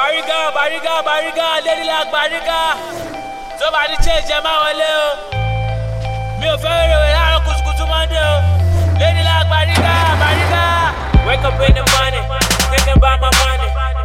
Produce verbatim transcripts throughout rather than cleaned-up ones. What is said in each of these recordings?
Bariga, Bariga, Bariga, Lady like Bariga. Somebody change your mind, little. Me a fairy with a kusukusu mande. Lady like Bariga, Bariga. Wake up in the morning, thinking about my money.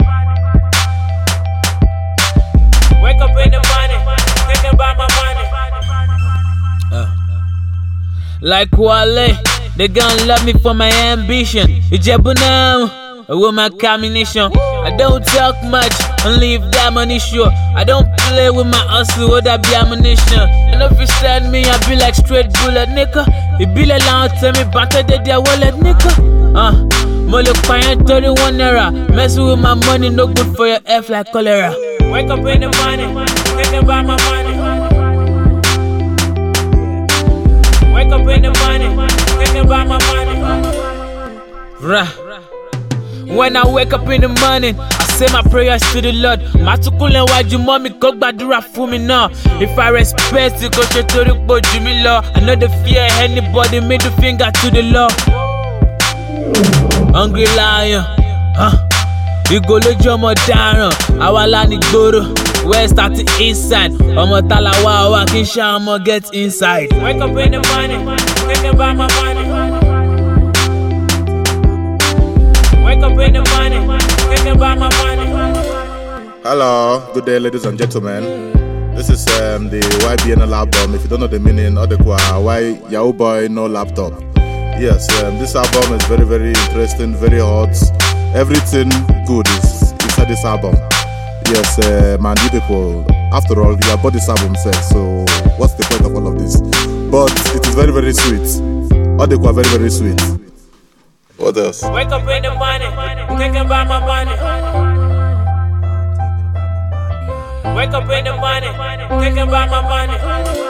Wake up in the morning, thinking about my money. Uh. Like Wale, they gon' love me for my ambition. Ijebu now, with my combination. I don't talk much, only if that money sure. I don't play with my hustle, would that be ammunition? And if you stand me, I be like straight bullet, nigga. It be like long tell me, banter de their wallet, nigga. Uh, Molo Payan thirty-one era. Messing with my money, no good for your F like cholera. Wake up in the morning, thinking about my money. Wake up in the morning, thinking about my money. Rah. When I wake up in the morning, I say my prayers to the Lord. Matukule waju mommy go gbadura fún mi now. If I respect it, go straight to the boju mi lọ. I know the fear anybody, middle finger to the law. Hungry lion, huh? You go lójú ọmọ dáràn, àwa la ní gbòòrò. West at the east side, ọmọ talawa wa kí n ṣá ọmọ get inside. Wake up in the morning, thinking about my money. Wake up in the morning, thinking about my money. Hello, good day, ladies and gentlemen. This is um, the Y B N L album. If you don't know the meaning, Odekwa, why Yahoo Boy No Laptop. Yes, um, this album is very, very interesting, very hot. Everything good is inside this album. Yes, uh, man, you people, after all, you have bought this album set, so what's the point of all of this? But it is very, very sweet. Odekwa, very, very sweet. What else? Wake up in the morning, thinking about my money. Wake up in the morning, thinking about my money.